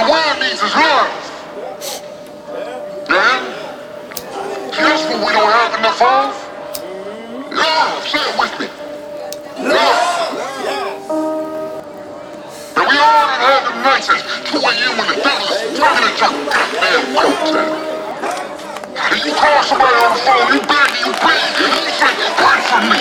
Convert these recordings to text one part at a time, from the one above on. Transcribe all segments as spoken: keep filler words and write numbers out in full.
world needs is love. Man, guess what we don't have enough of? Love. Say it with me. Love. And we all done had them nights at two a m when the devil is turning at your goddamn coattail. And you call somebody on the phone, you begging, you pleading, and you say, pray for me.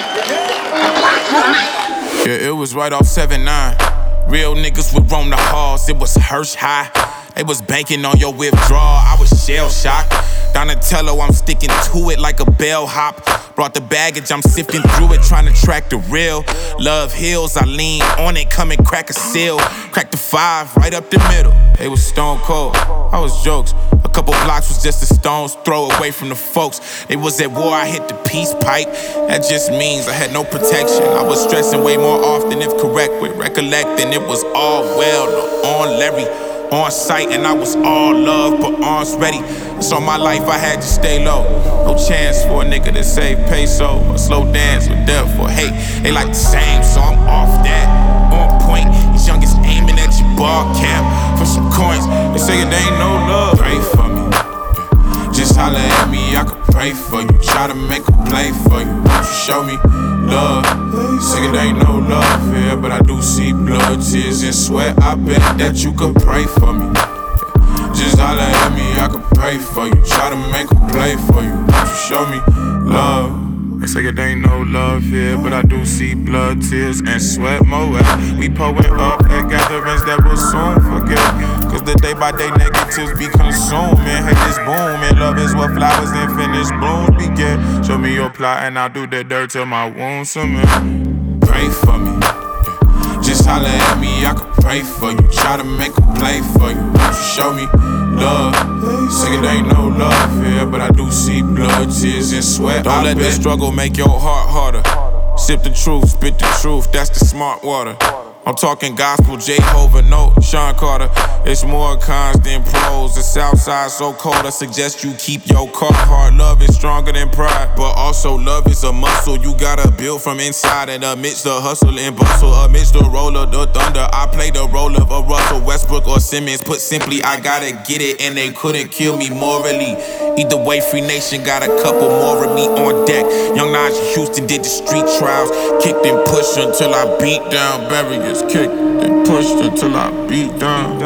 Pray for me. Yeah, it was right off seven nine. Real niggas would roam the halls, it was Hirsch high. They was banking on your withdrawal, I was shell shocked. Donatello, I'm sticking to it like a bellhop. Brought the baggage, I'm sifting through it, trying to track the real. Love heals, I lean on it, come and crack a seal. Crack the five, right up the middle. They was stone cold, I was jokes. A couple blocks was just a stone's throw away from the folks. They was at war, I hit the peace pipe. That just means I had no protection. I was stressing way more often if correct with recollecting. It was all well, no on Larry. On sight, and I was all love, but arms ready. So my life, I had to stay low. No chance for a nigga to save peso or slow dance with death or hate. They like the same, so I'm off that. On point, these youngest aiming at your bar cap for some coins. They say it ain't no love. Pray for me. Just holler at me, I could pray for you. Try to make a play for you. Won't you show me love? Say it ain't no love here, but I do see blood, tears, and sweat. I bet that you could pray for me. Just holler at me, I could pray for you. Try to make a play for you. Won't you show me love? They say it ain't no love here, but I do see blood, tears, and sweat. Moet. We pulling up at gatherings that we'll soon forget. Cause the day by day negatives be consuming. Hate is booming. Love is what flowers and finished blooms begin. Show me your plot and I'll do the dirt till my wounds cement. Pray for me. Just holler at me, I could pray for you. Try to make a play for you. Won't you show me love? Say it ain't no love here, but I do see blood, tears, and sweat. Don't let the struggle make your heart harder. Sip the truth, spit the truth, that's the smart water. I'm talking gospel, Jehovah, no, Sean Carter. It's more cons than pros. The south side so cold, I suggest you keep your car hard. Love is stronger than pride, but also love is a muscle you gotta build from inside. And amidst the hustle and bustle, amidst the roll of the thunder, I play the role of a Russell Westbrook or Simmons. Put simply, I gotta get it, and they couldn't kill me morally. Either way, Free Nation got a couple more of me on deck. Young Najee Houston did the street trials, kicked and pushed until I beat down barriers. Kicked and pushed until I beat down.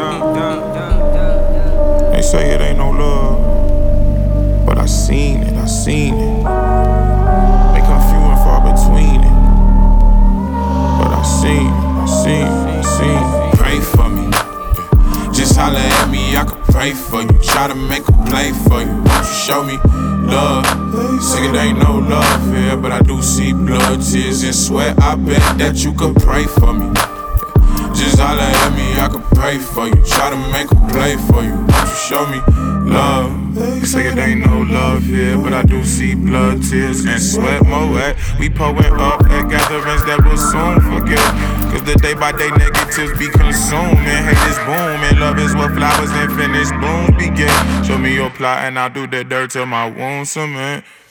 They say it ain't no love, but I seen it, I seen it. They come few and far between it, but I seen it, I seen it, I seen it. Pray for me. Just holler at me, I could pray for you. Try to make a play for you. Won't you show me love? Say it ain't no love here, but I do see blood, tears, and sweat. I bet that you could pray for me. Just holler at me, I could pray for you. Try to make a play for you. Won't you show me love? They say it ain't no love here, but I do see blood, tears, and sweat. Moet. We pulling up at gatherings that we'll soon forget. Cause the day by day negatives be consuming. Hate is booming. Love is what flowers and finished blooms begin. Show me your plot and I'll do the dirt till my wounds cement.